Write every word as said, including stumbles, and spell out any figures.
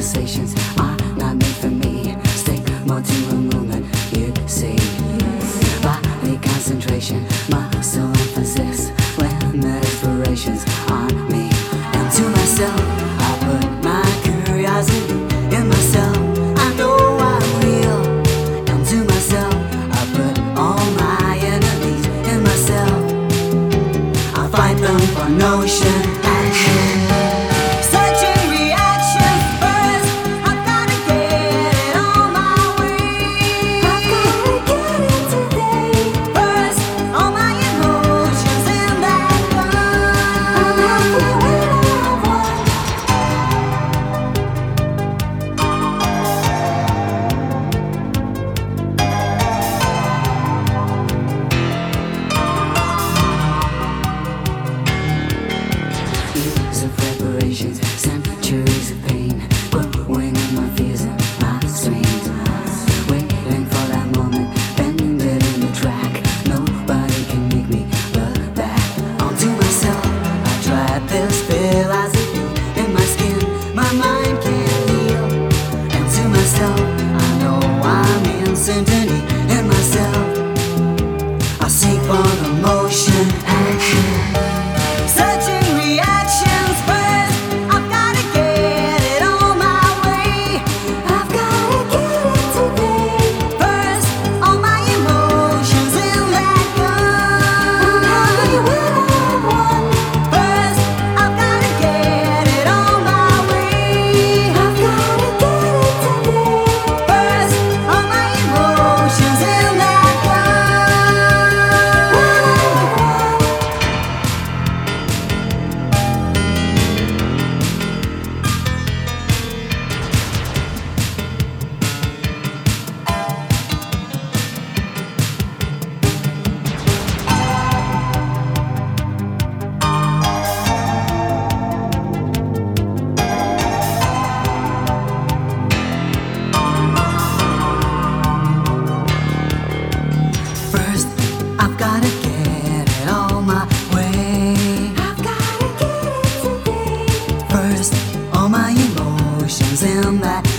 conversations are not made for me. Stick more to a movement, you see. Body concentration, muscle emphasis. When the inspirations on me. And to myself, I put my curiosity in myself. I know I'm real. And to myself, I put all my enemies in myself. I fight them for notion action. Searching reactions first. I've gotta get it on my way. I've gotta get it today. First, all my emotions in that gun. I'm happy when I've won. Years of preparations, centuries of pain, whirlwind of my fears and my strains. Waiting for that moment, bended in the track. Nobody can make me look back. Onto myself, I tried this philosophy in my skin. My mind can't heal. And to myself, I know I'm in symphony in myself. I seek for the motion action. Searching reactions first. I've gotta get it on my way. I've gotta get it today. First, all my emotions in that gun. I'm happy when I've won. First, I've gotta get it on my way. I've gotta get it today. First, all my emotions in that gun. First, I've gotta get it on my way. I've gotta get it today. First, all my emotions in that